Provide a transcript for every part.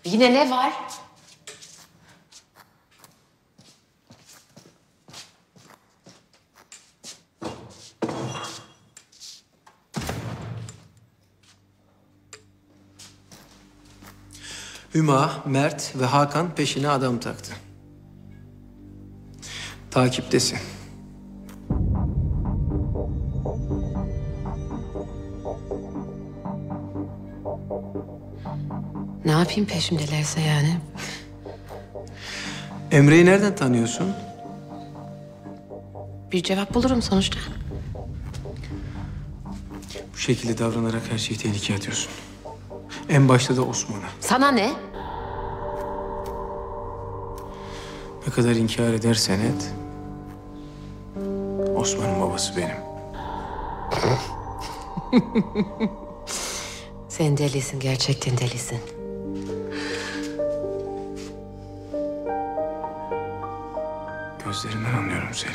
Yine ne var? Hüma, Mert ve Hakan peşine adam taktı. Takiptesin. Ne yapayım peşimdelerse yani? Emre'yi nereden tanıyorsun? Bir cevap bulurum sonuçta. Bu şekilde davranarak her şeyi tehlikeye atıyorsun. En başta da Osman'a. Sana ne? Ne kadar inkar edersen et, Osman'ın babası benim. Sen delisin, gerçekten delisin. Gözlerinden anlıyorum seni.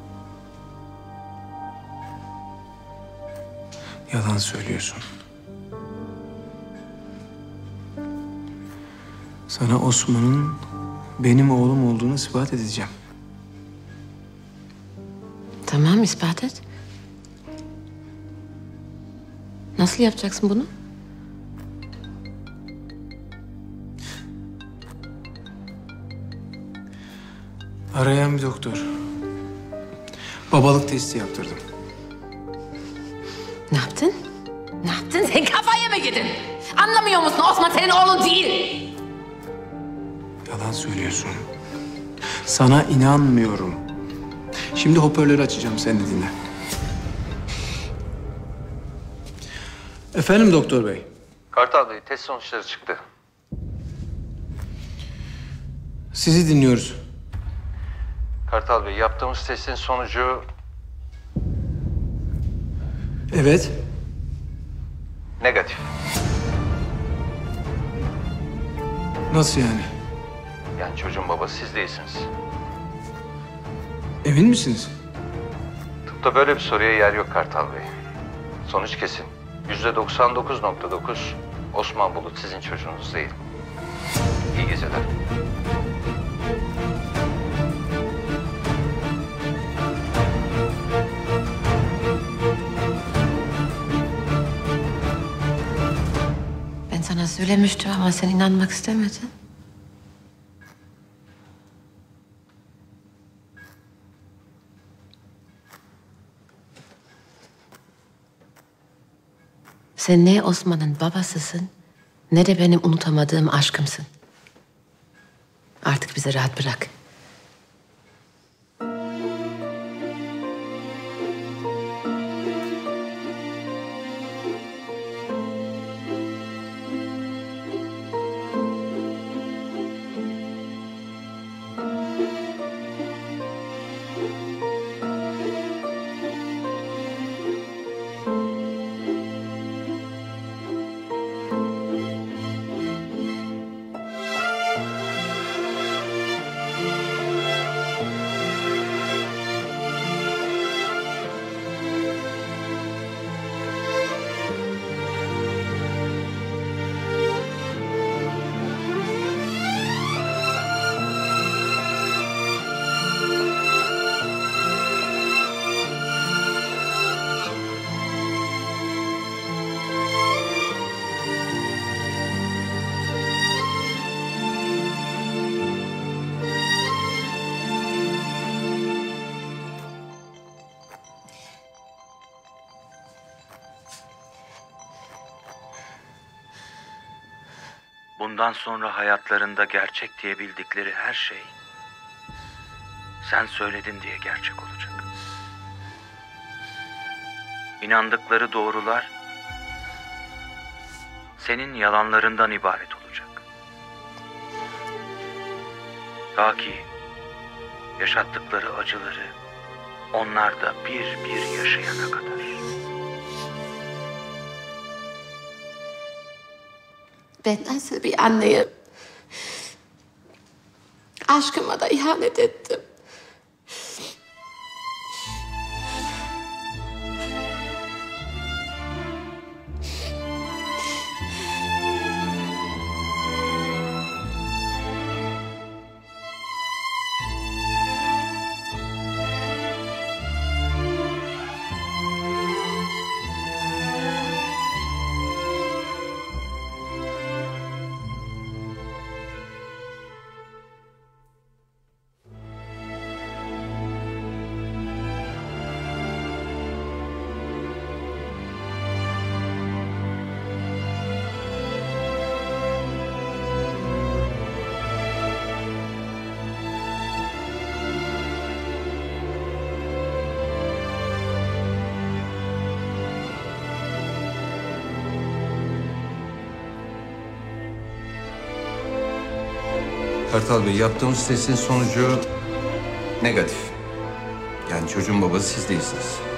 Yalan söylüyorsun. Sana Osman'ın benim oğlum olduğunu ispat edeceğim. Tamam, ispat et. Nasıl yapacaksın bunu? Arayan bir doktor. Babalık testi yaptırdım. Ne yaptın? Ne yaptın? Sen kafaya mı yedin? Anlamıyor musun? Osman senin oğlun değil. Yalan söylüyorsun. Sana inanmıyorum. Şimdi hoparlörü açacağım, sen de dinle. Efendim doktor bey. Kartal Bey, test sonuçları çıktı. Sizi dinliyoruz. Kartal Bey, yaptığımız testin sonucu Evet. negatif. Nasıl yani? Yani çocuğun babası siz değilsiniz. Emin misiniz? Tıpta böyle bir soruya yer yok Kartal Bey. Sonuç kesin. %99.9 Osman Bulut sizin çocuğunuz değil. İyi geceler. Ben sana söylemiştim ama sen inanmak istemedin. Sen ne Osman'ın babasısın, ne de benim unutamadığım aşkımsın. Artık bizi rahat bırak. Bundan sonra hayatlarında gerçek diye bildikleri her şey sen söyledin diye gerçek olacak. İnandıkları doğrular senin yalanlarından ibaret olacak. Ta ki yaşattıkları acıları onlar da bir bir yaşayana kadar. Ben nasıl bir anneyim? Aşkıma da ihanet ettim. Kartal Bey, yaptığımız testin sonucu negatif. Yani çocuğun babası siz değilsiniz.